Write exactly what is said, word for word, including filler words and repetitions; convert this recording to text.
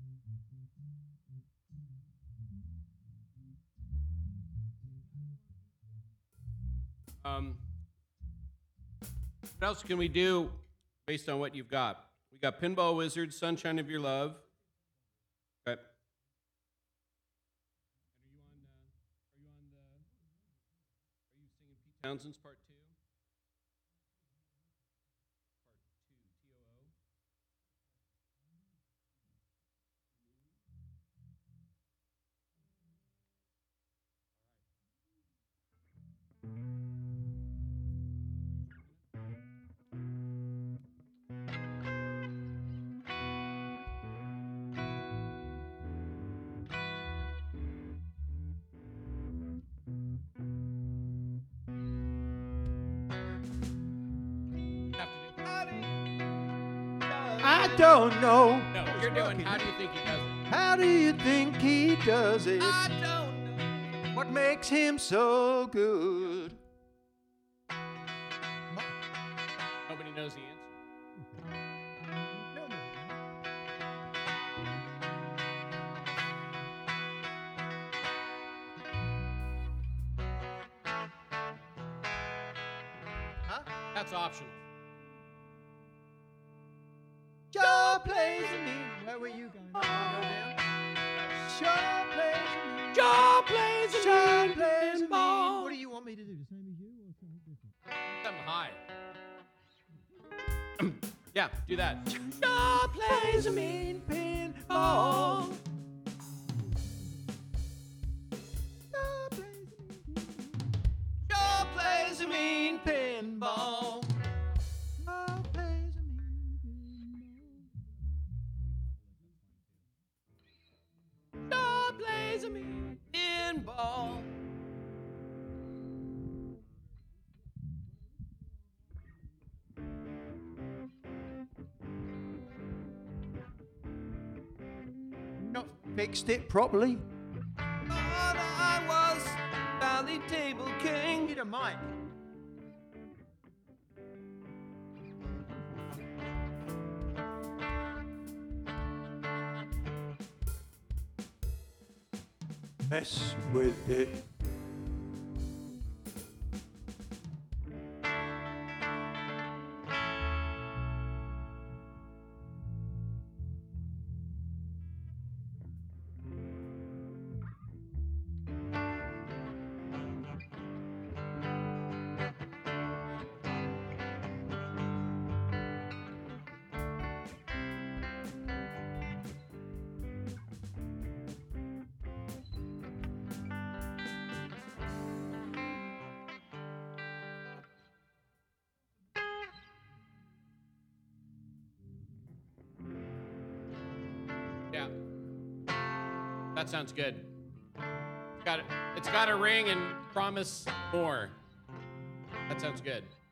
Um, what else can we do based on what you've got? We got Pinball Wizard, Sunshine of Your Love. Okay. And are you on? Uh, are you on the? Are you singing Pete Townsend's part two? Part two, T O O. You have to do. How do you- I don't know. No, you're doing. How do you think he does it? How do you think he does it? I don't know. What makes him so good? Nobody knows the answer. Huh? That's optional. Sure plays me. Where were you going? Go down. Sure plays me. Joe plays a Sure mean plays me. pinball. What do you want me to do? The same as you or something different? Something high. Yeah, do that. Joe plays a mean pinball. Sure plays me. Joe plays a mean pinball. Sure plays me. Joe plays a mean pinball. Not fixed it properly. Thought I was Valley Table King. Need a mic. Mess with it. Yeah. That sounds good. It's got, it's got a ring and promise more. That sounds good.